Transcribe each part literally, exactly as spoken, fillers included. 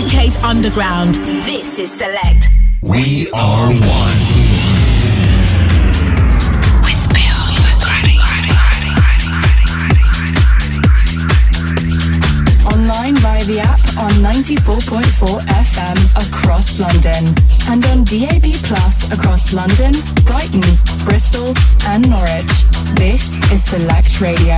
U K's underground. This is Select. We are one. With Bill McGrady. Online via the app on ninety-four point four F M across London and on D A B Plus across London, Brighton, Bristol and Norwich. This is Select Radio.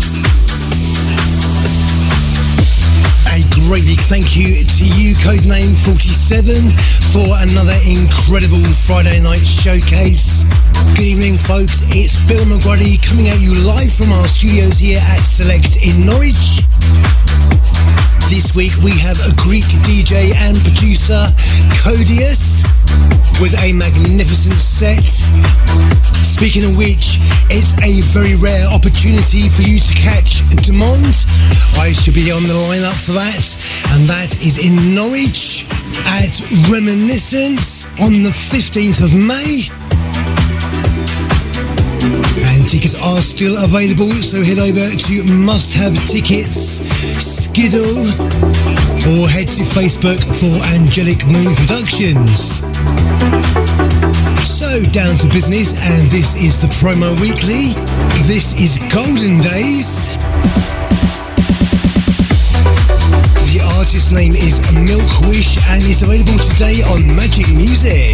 A great big thank you to you, Codename forty-seven, for another incredible Friday night showcase. Good evening, folks. It's Bill McGrady coming at you live from our studios here at Select in Norwich. This week we have a Greek D J and producer, Codius, with a magnificent set. Speaking of which, it's a very rare opportunity for you to catch Demond. I should be on the lineup for that, and that is in Norwich at Reminiscence on the fifteenth of May. And tickets are still available, so head over to Must Have Tickets, Skiddle, or head to Facebook for Angelic Moon Productions. So, down to business, and this is the Promo Weekly. This is Golden Days. The artist's name is Milkwish, and it's available today on Magic Music.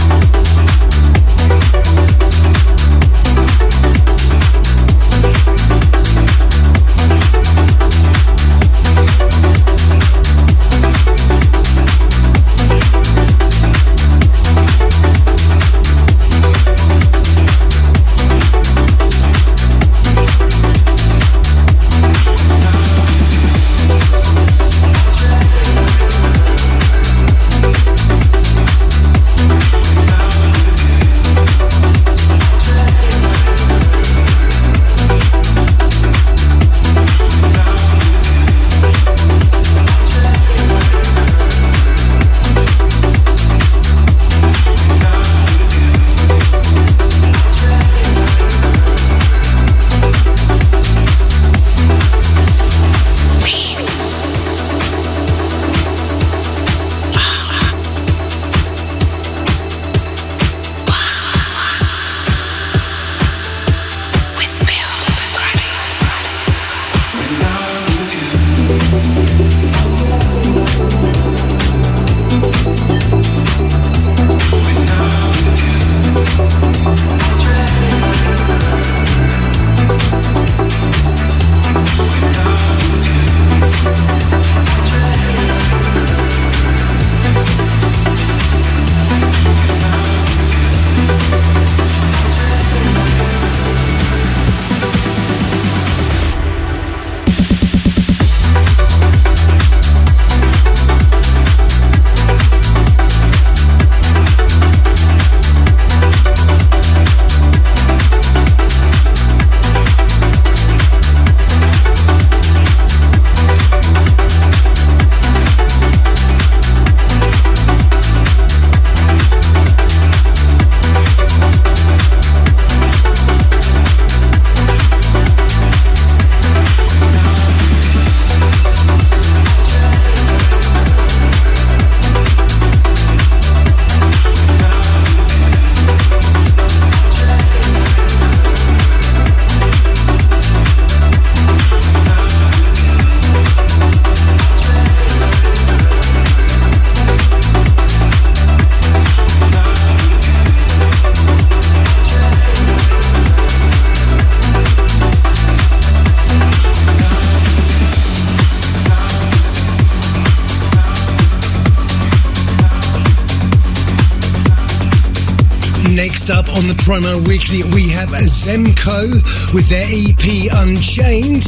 Next up on the Promo Weekly, we have Zemco with their E P Unchained.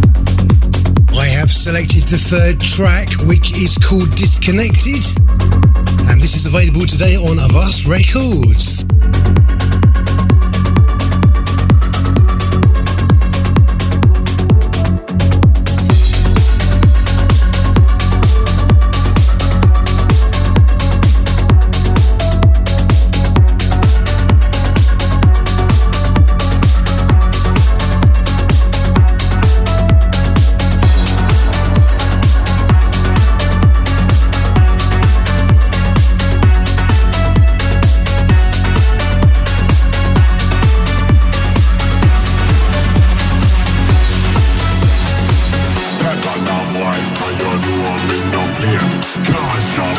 I have selected the third track, which is called Disconnected, and this is available today on Avast Records.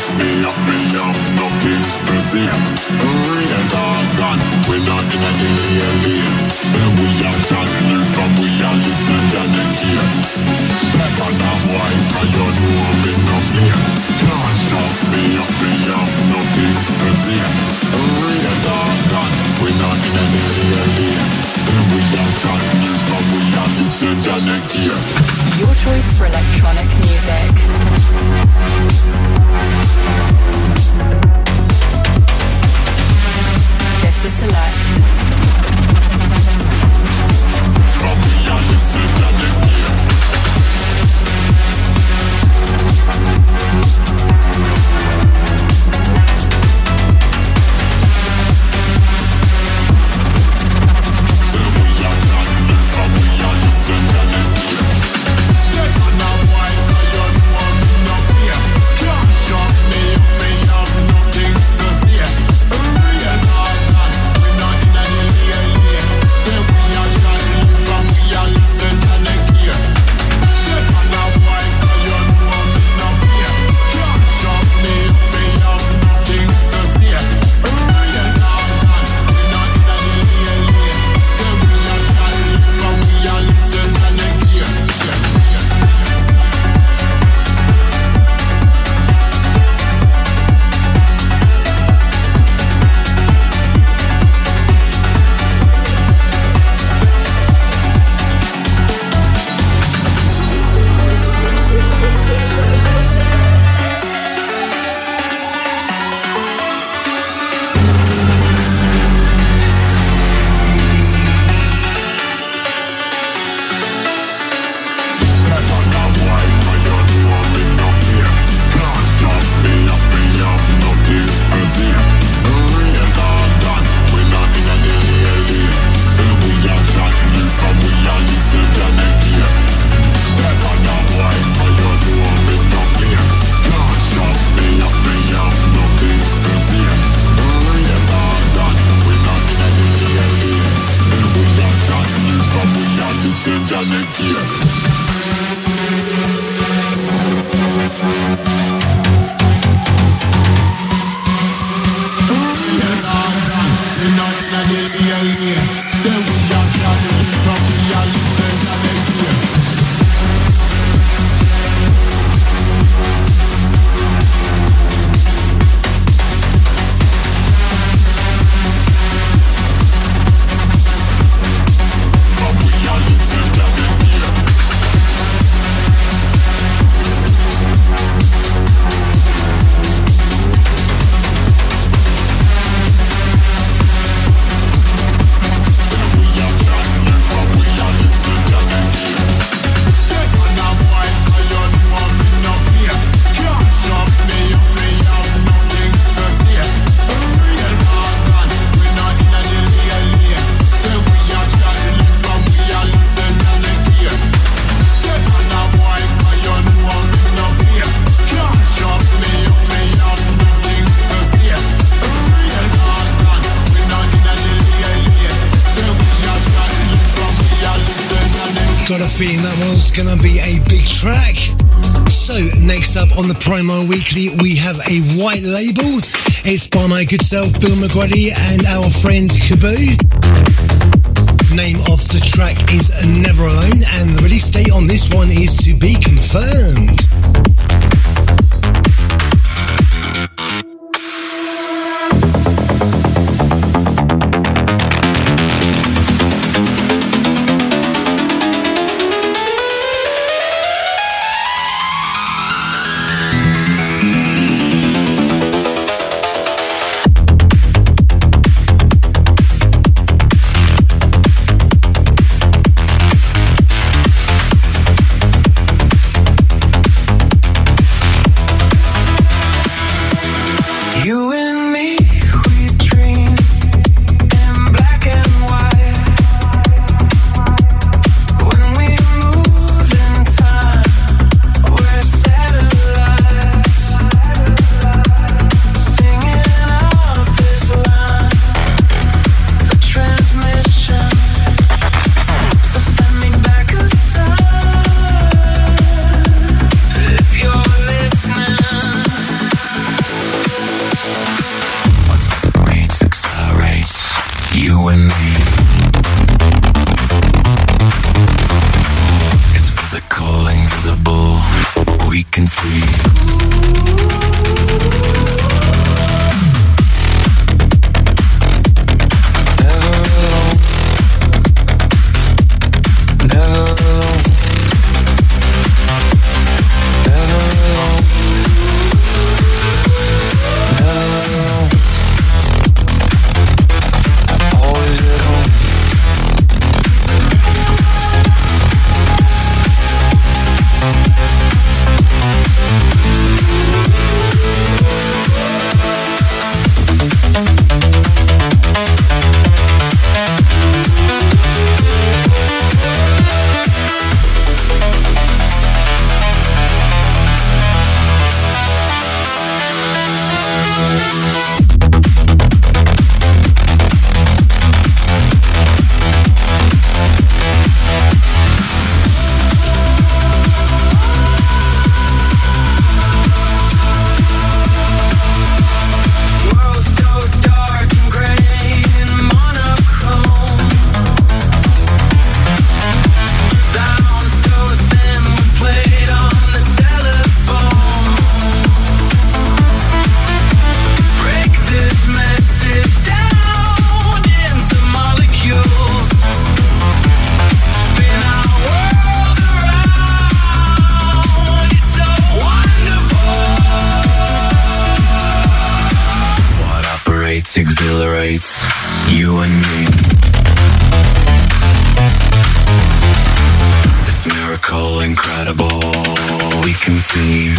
me up, me up, nothing to see. Real dog gone, we not in a delay. Say we are shot loose from we are listen to the gear. Step on that boy, cause you know me no play. Can't stop me up, me up, nothing to see. Real dog gone, we not in a delay. Say we are shot loose from we are listen to the gear. Your choice for electronic music. This is Select. From we are listen to the gear. Say we are shot loose from we are listen to the gear. Step on that boy, cause you know me no play. Can't shut me up, me have nothing to say. Real dog gone, we not in a delay. Say we are shot loose from we are listen to the gear. Step on that boy, cause you know me no play. Can't shut me up, me have nothing to say. Real dog gone, we not in a delay. Say we are shot loose from we are listen to the gear. Step on that boy, cause you know me no play. Can't stop me up, me have nothing to say. Real dog gone, we not in a delay. Say we are shot loose from we are listen to the gear. Step on that boy, cause you know me no play. Can't stop me up, me have nothing to say. Real dog gone, we not in a delay. Say we are shot loose from we are listen to the gear. Real dog gone, we not in a delay. Say we are shot loose from we are listen to the gear. From we are listen to the gear. Say we are shot loose from we are listen to the gear. Step on that boy, cause you know me no play. Can't shut me up, me have nothing to say. Real dog gone, we not in a delay. Say we are shot loose from we are listen to the gear. Step on that boy, cause you know me no play. Can't shut me up, me have nothing to say. Real dog gone, we not in a delay. Say we are shot loose from we are listen to the gear. Got a feeling that one's gonna be a big track. So next up on the Promo Weekly, we have a white label. It's by my good self, Bill McGrady, and our friend Kaboo. Name of the track is Never Alone, and the release date on this one is to be confirmed. invisible, we can see. Exhilarates you and me. This miracle incredible, we can see.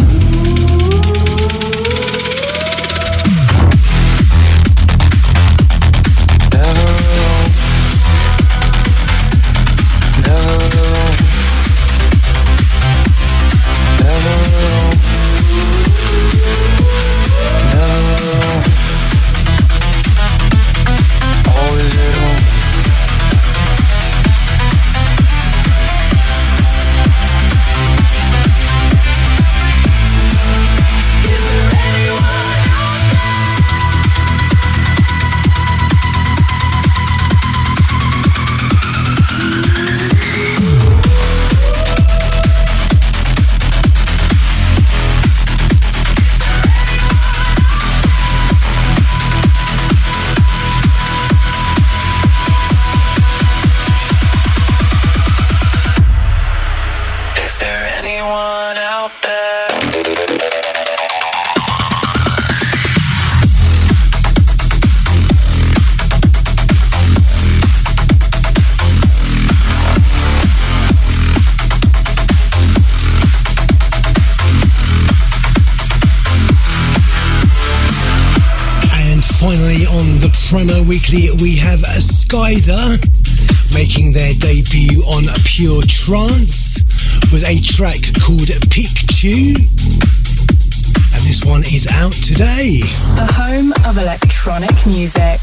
Finally on the Promo Weekly we have Skyder making their debut on Pure Trance with a track called Picchu, and this one is out today. The home of electronic music.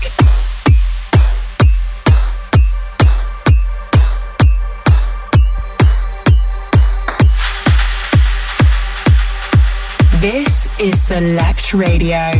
This is Select Radio.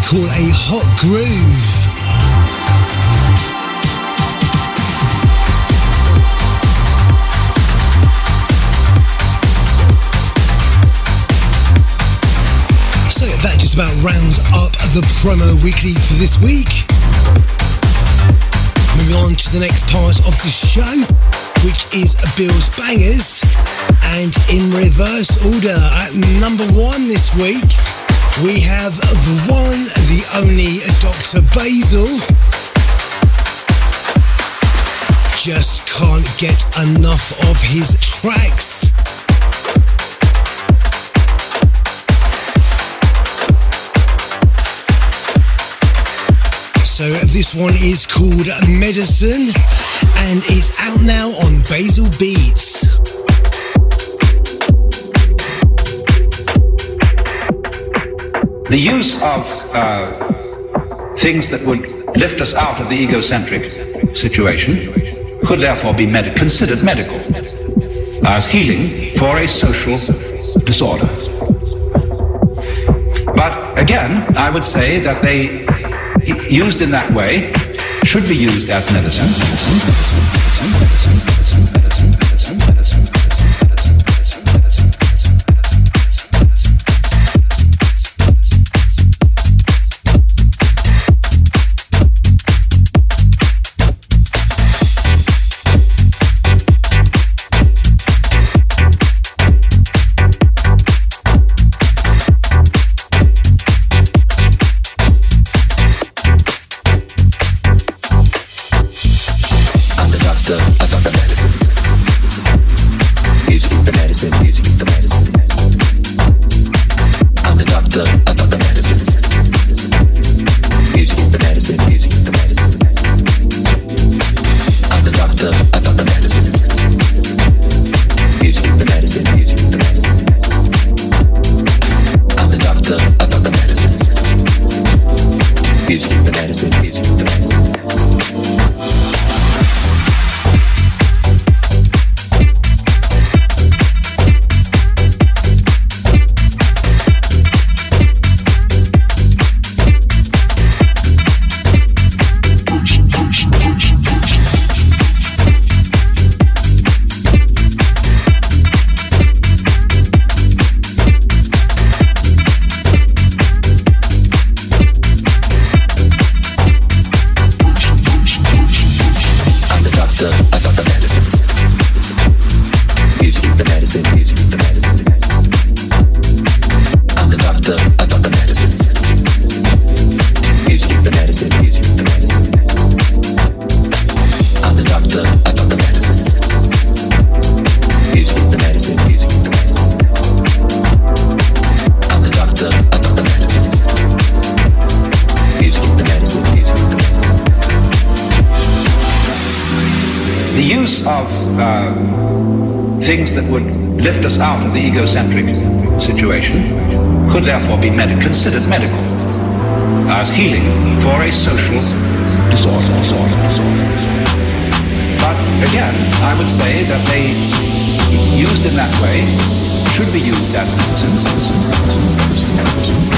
call a hot groove. So that just about rounds up the promo weekly for this week. Moving on to the next part of the show, which is Bill's Bangers. And in reverse order, at number one this week, we have the one, the only Doctor Basil. Just can't get enough of his tracks. So this one is called Medicine, and it's out now on Basil Beats. The use of uh, things that would lift us out of the egocentric situation could therefore be med- considered medical as healing for a social disorder. But again, I would say that they, used in that way, should be used as medicine. medicine, medicine, medicine, medicine, medicine, medicine, medicine. Things that would lift us out of the egocentric situation could therefore be med- considered medical as healing for a social disorder. disorder, disorder. But again, I would say that they, used in that way, should be used as medicine. medicine, medicine, medicine,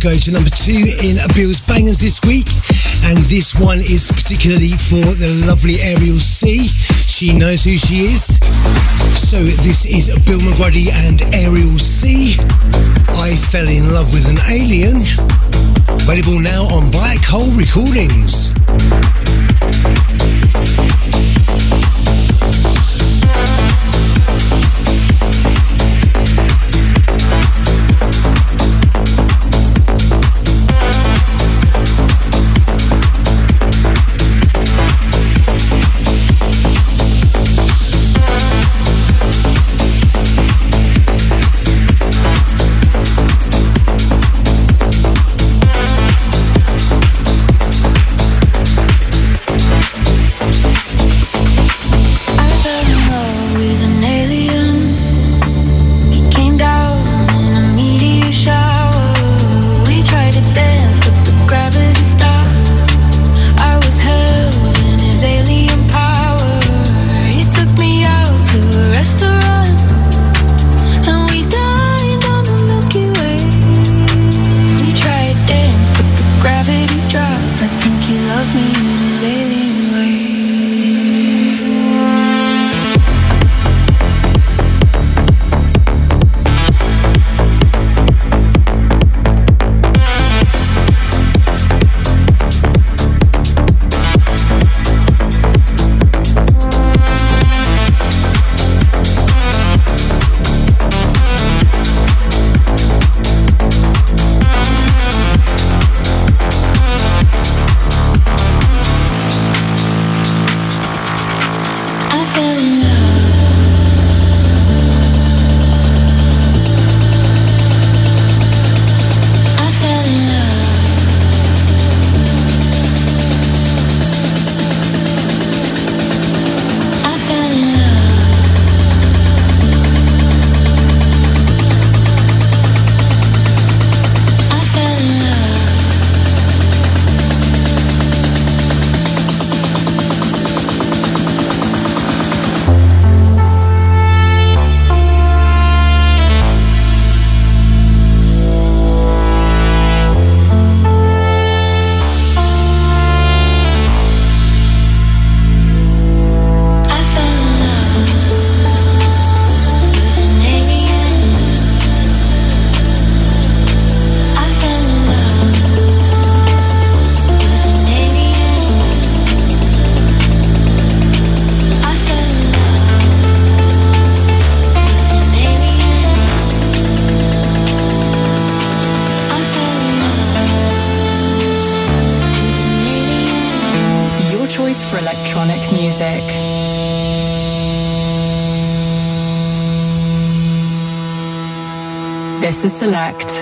go to number two in Bill's Bangers this week, and this one is particularly for the lovely Ariel C. She knows who she is. So this is Bill McGrady and Ariel C. I Fell in Love with an Alien. Available now on Black Hole Recordings. This is Select.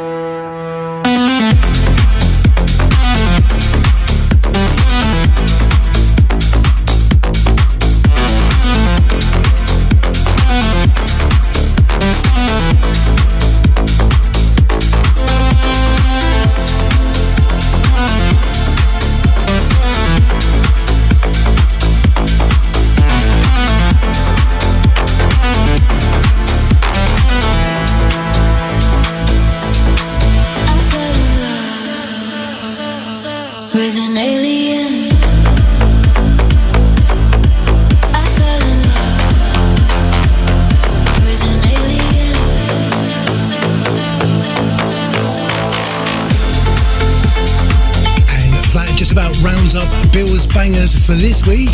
For this week,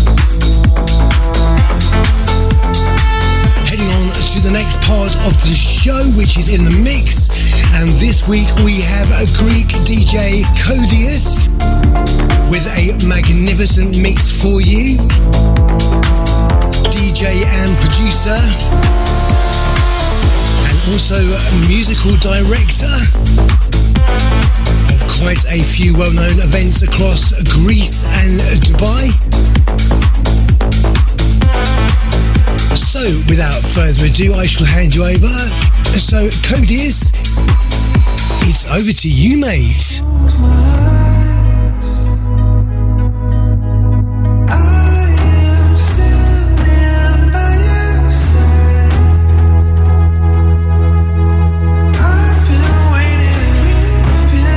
heading on to the next part of the show, which is in the mix, and this week we have a Greek D J Codius with a magnificent mix for you. D J and producer, and also a musical director of quite a few well-known events across Greece and Dubai. So, without further ado, I shall hand you over. So, Codius, it's over to you, mate. I've been waiting and you've been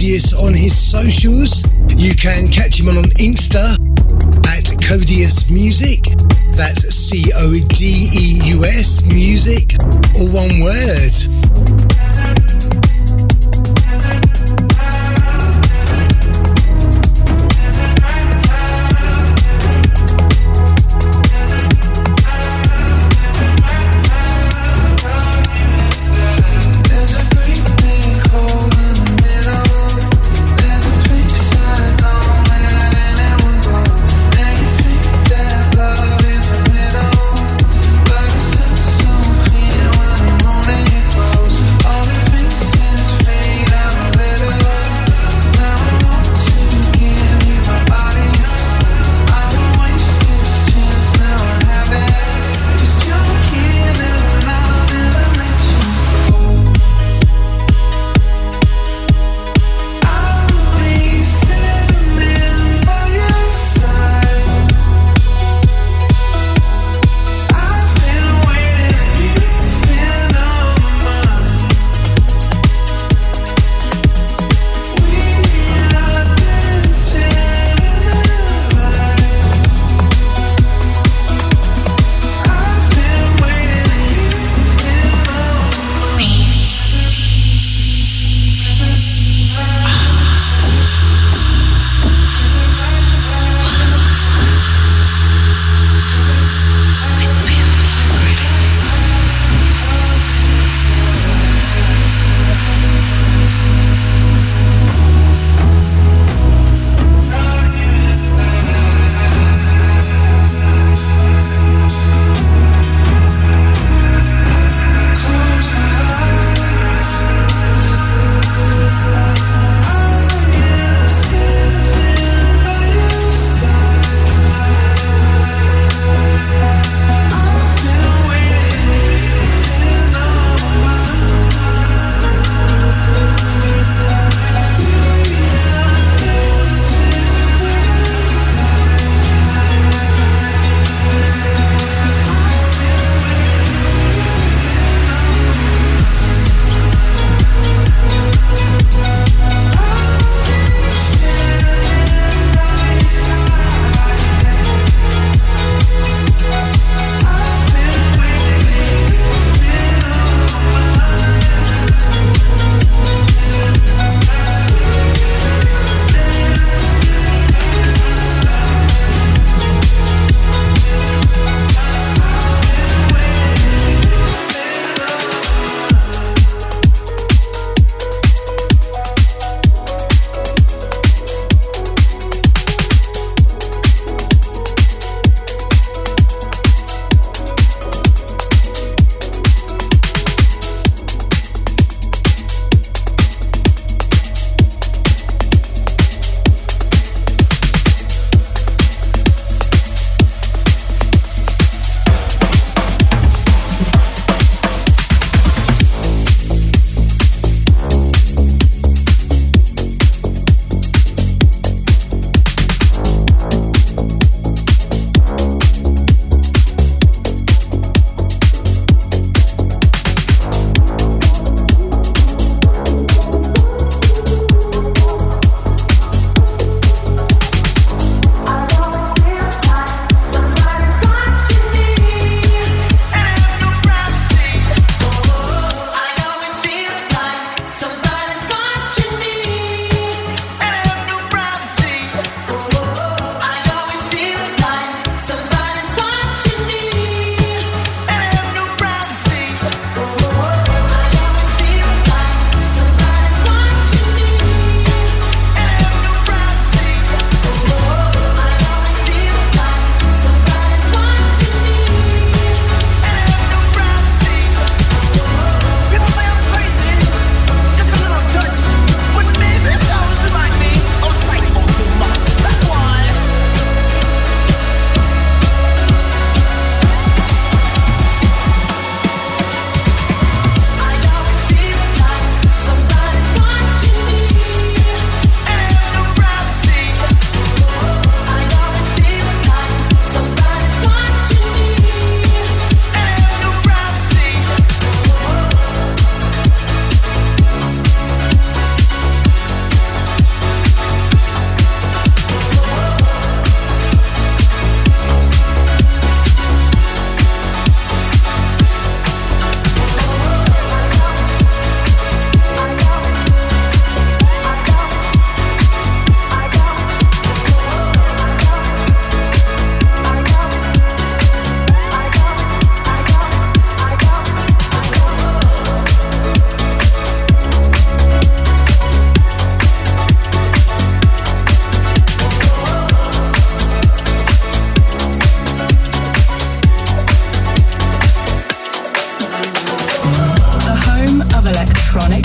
Codius on his socials. You can catch him on Insta at Codius Music. That's C O D E U S Music, or one word. All the things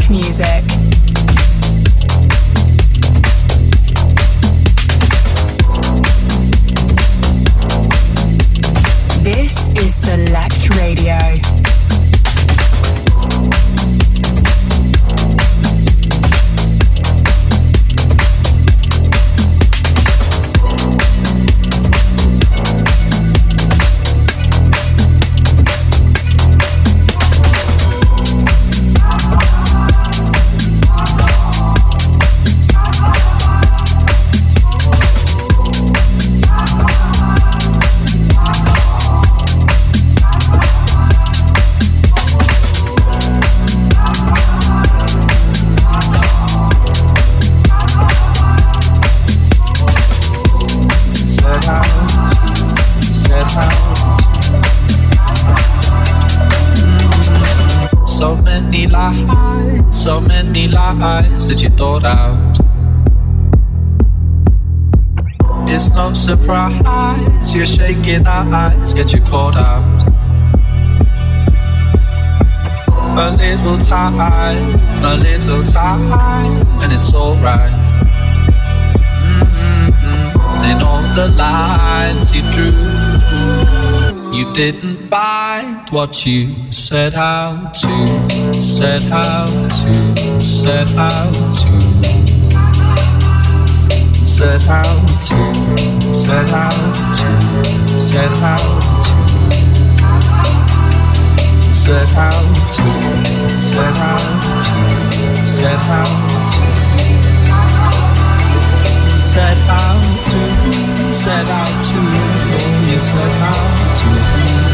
Black music. This is Select Radio. So many lies that you thought out. It's no surprise your shaking eyes get you caught out. A little time, a little time, and it's alright. Mm-hmm. And all the lines you drew, you didn't bite what you set out to, set out to, set out to, set out to, set out to, set out to, set out to, set out to, set out to, set out to, set out to, you set out to.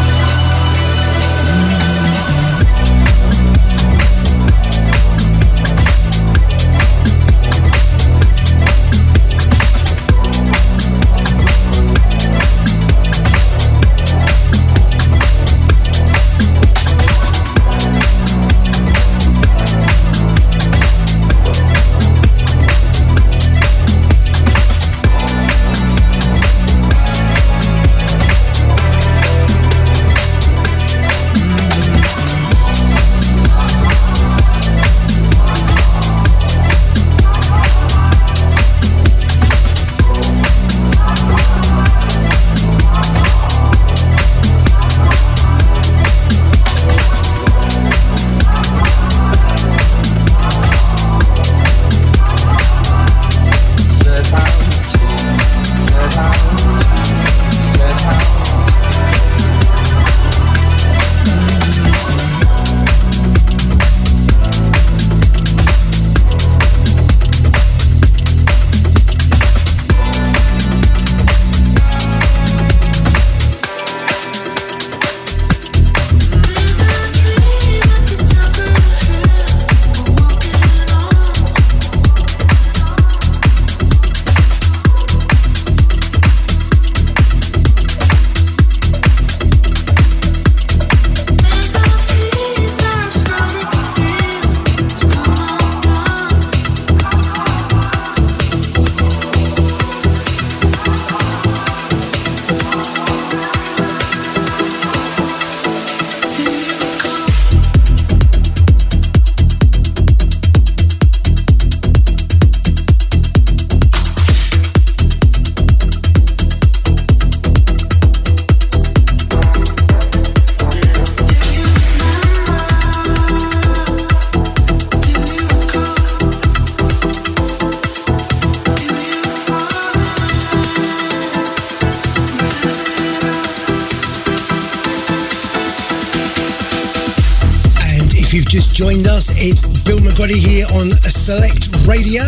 Joined us, it's Bill McGrady here on Select Radio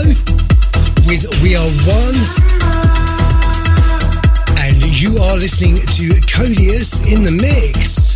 with We Are One, and you are listening to Codius in the Mix.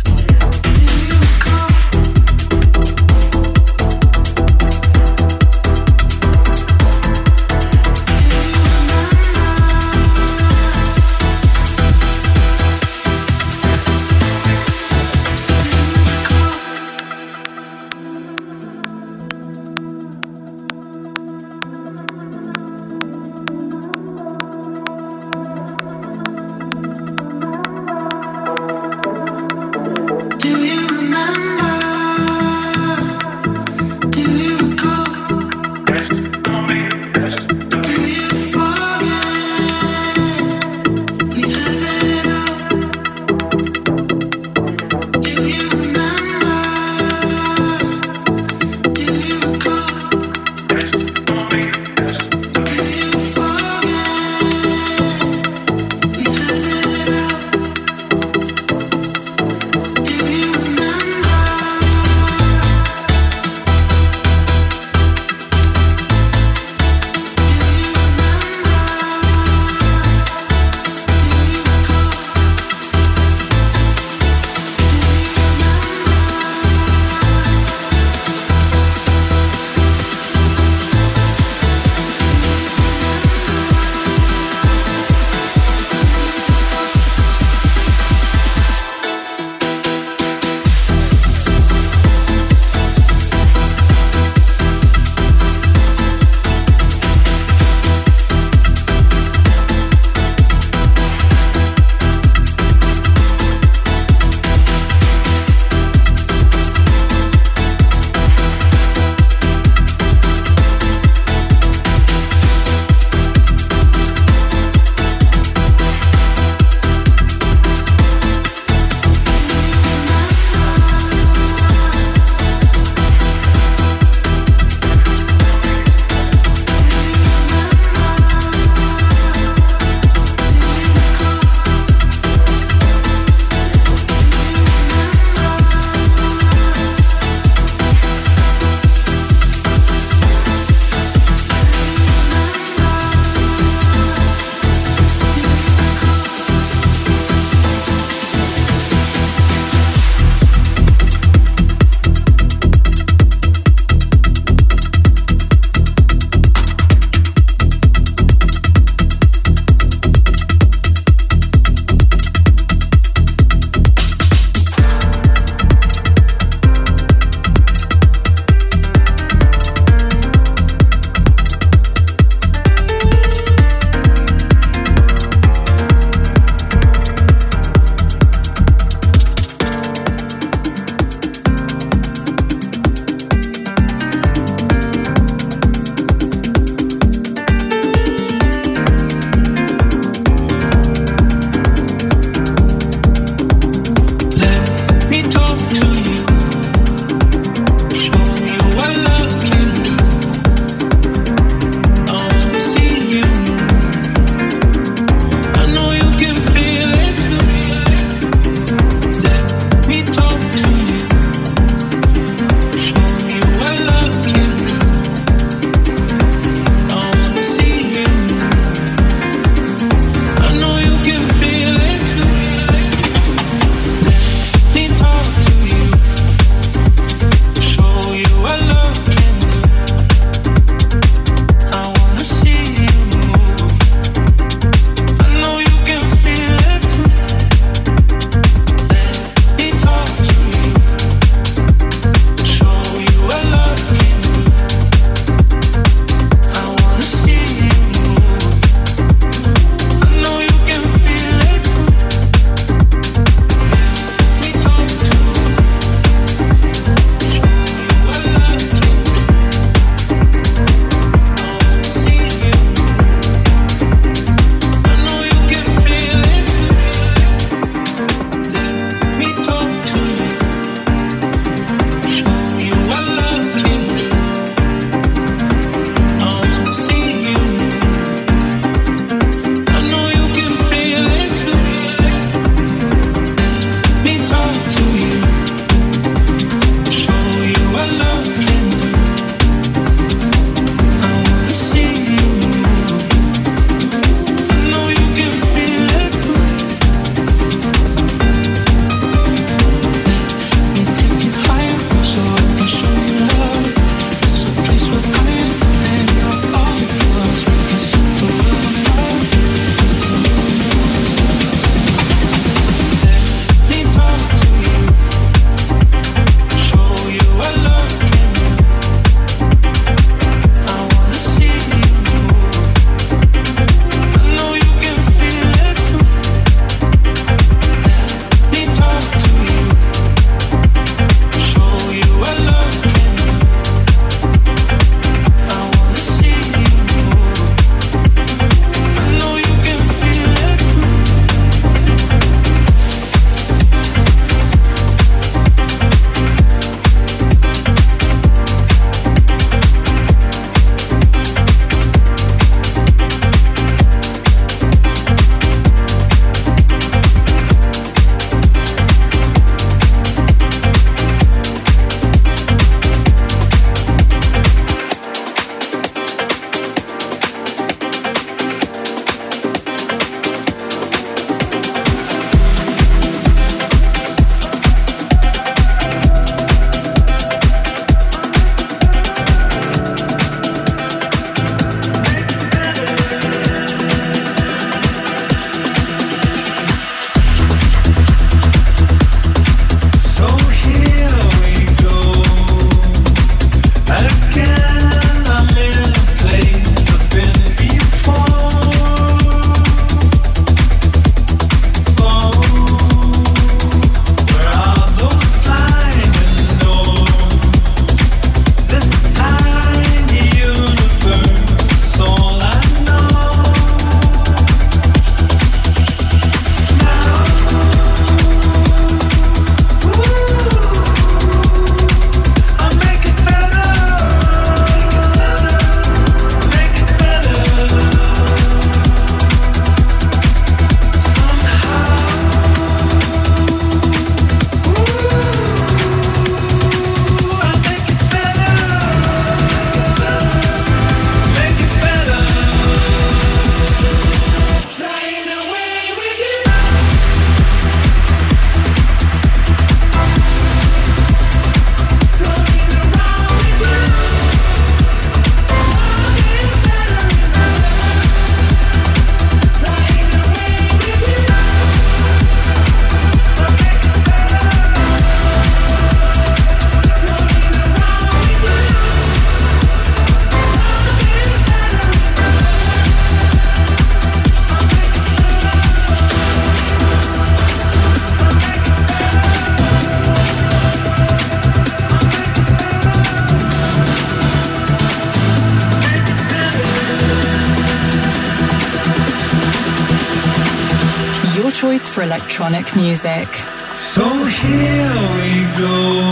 choice for electronic music. So here we go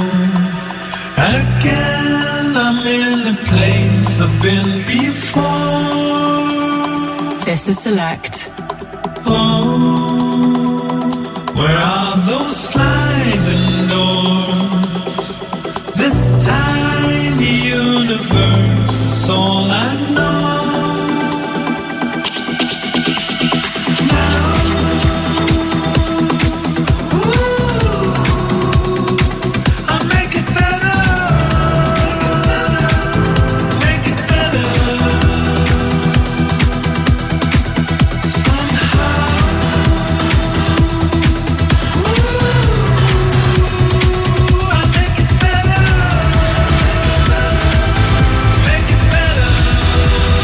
again. I'm in a place I've been before. This is Select. Oh, where are those sliding doors? This tiny universe is all I know. Make it better.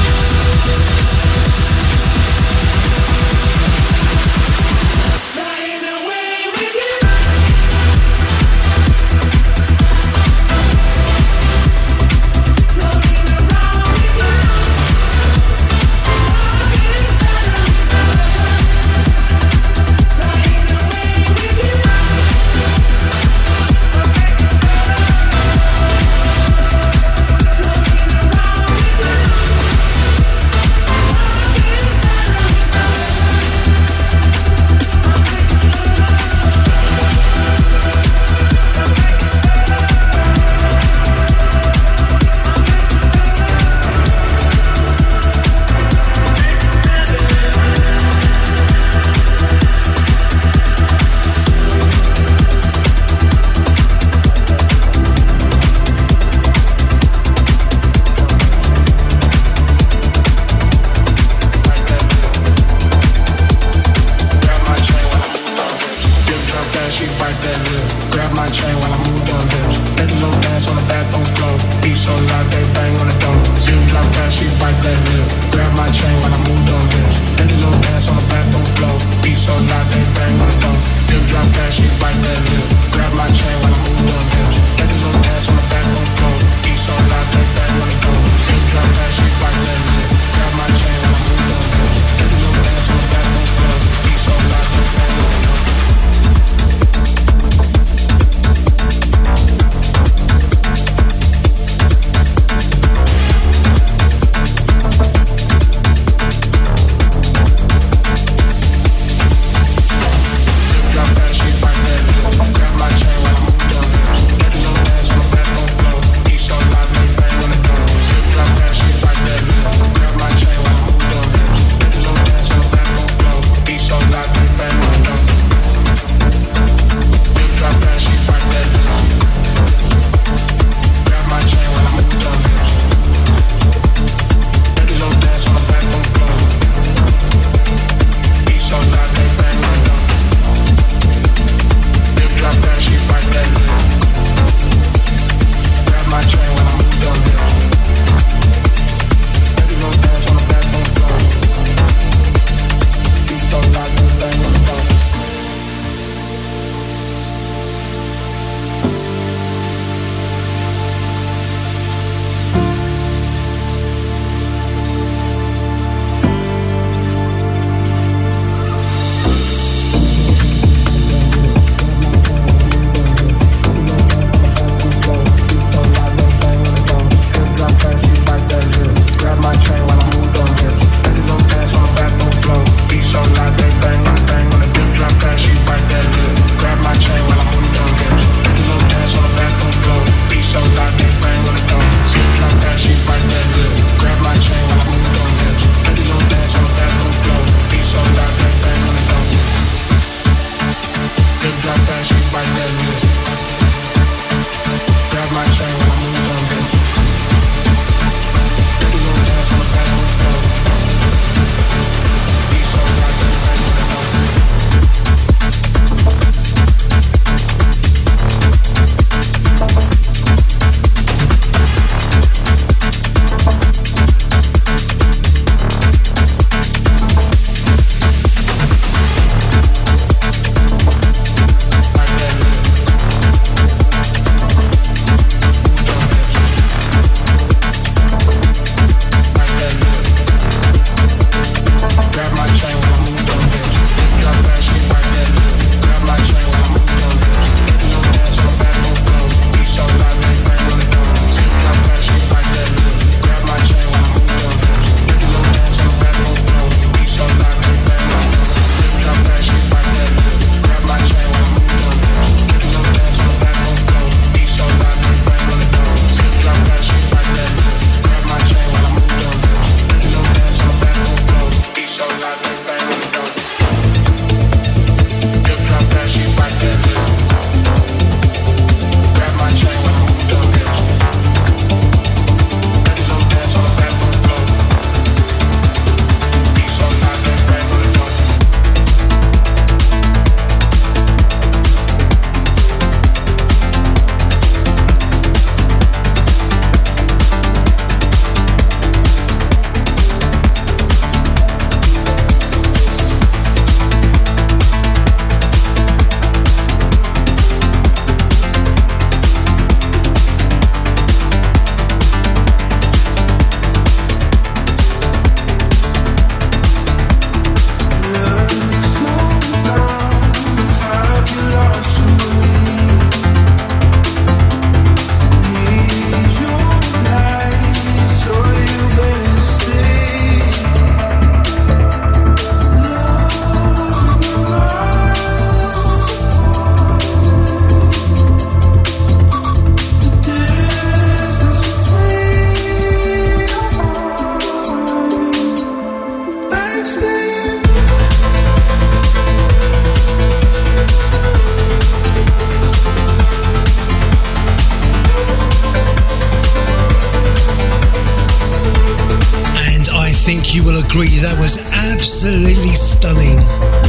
agree, that was absolutely stunning.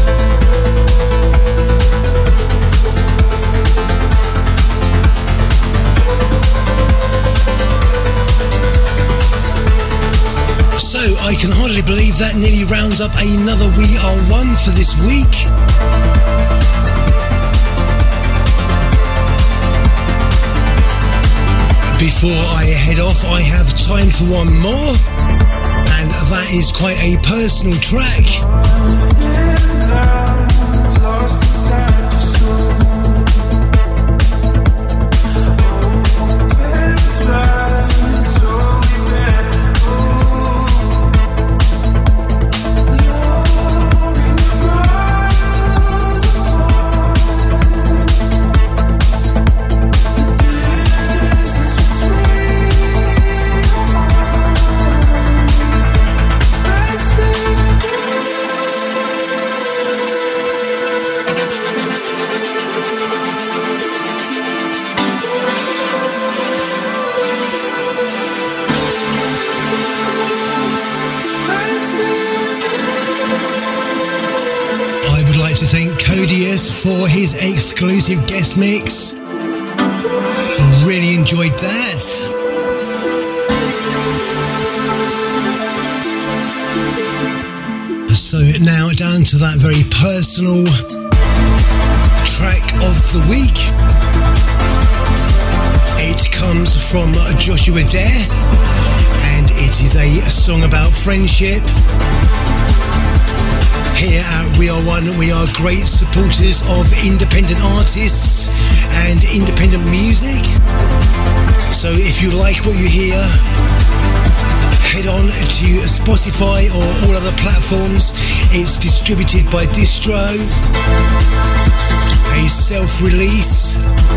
So I can hardly believe that nearly rounds up another We Are One for this week. Before I head off, I have time for one more, and that is quite a personal track. For his exclusive guest mix. Really enjoyed that. So now down to that very personal track of the week. It comes from Joshua Dare, and it is a song about friendship. Here at We Are One, we are great supporters of independent artists and independent music. So if you like what you hear, head on to Spotify or all other platforms. It's distributed by Distro, a self-release,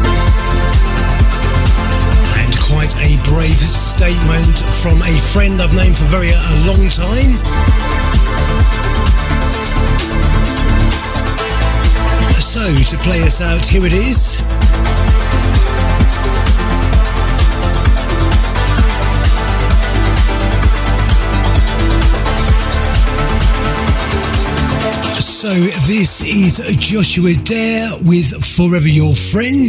and quite a brave statement from a friend I've known for very a long time. So, to play us out, here it is. So, this is Joshua Dare with Forever Your Friend.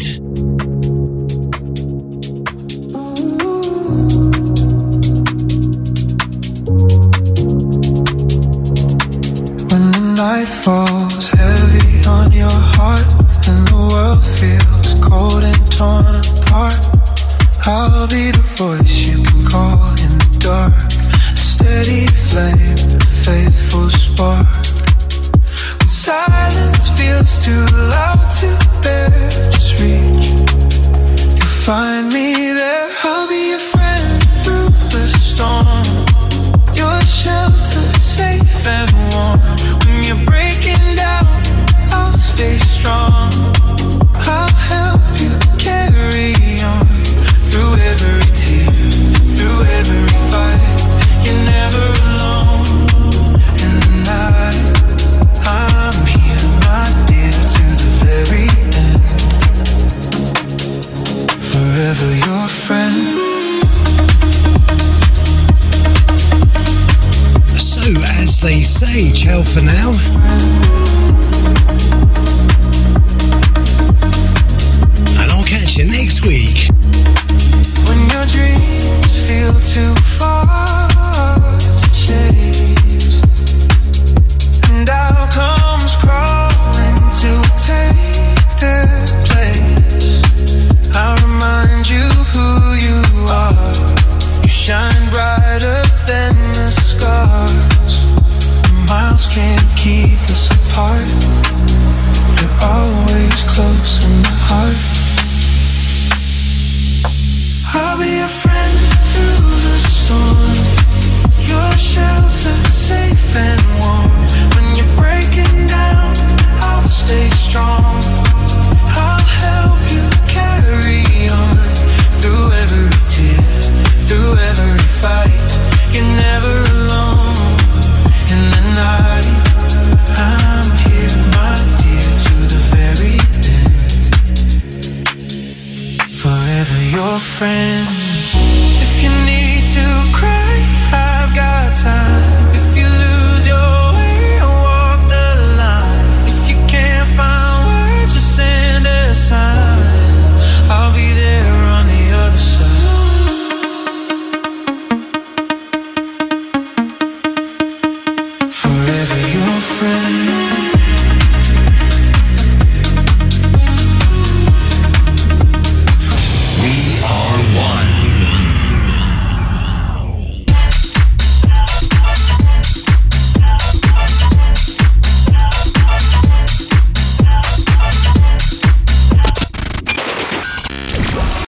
When the night falls heavy on your heart and the world feels cold and torn apart, I'll be the voice you can call in the dark, a steady flame, a faithful spark. When silence feels too loud to bear, just reach, you'll find me there. I'll be your friend through the storm, your shelter safe and warm. When you're breaking down, I'll stay strong. I'll help you carry on through every tear, through every fight. You're never alone in the night. I'm here, my dear, to the very end. Forever your friend. So, as they say, ciao for now. And I'll catch you next week. When your dreams feel too far to chase, and outcomes crawling to take their place, I'll remind you who you are. You shine brighter than the stars. Miles can't keep us apart. You're always close in my heart. I'll be your friend through the storm, your shelter safe and warm. When you're breaking down, I'll stay strong. I'll help you carry on through every tear, through every fight. You're never alone in the night. I'm here, my dear, to the very end. Forever your friend.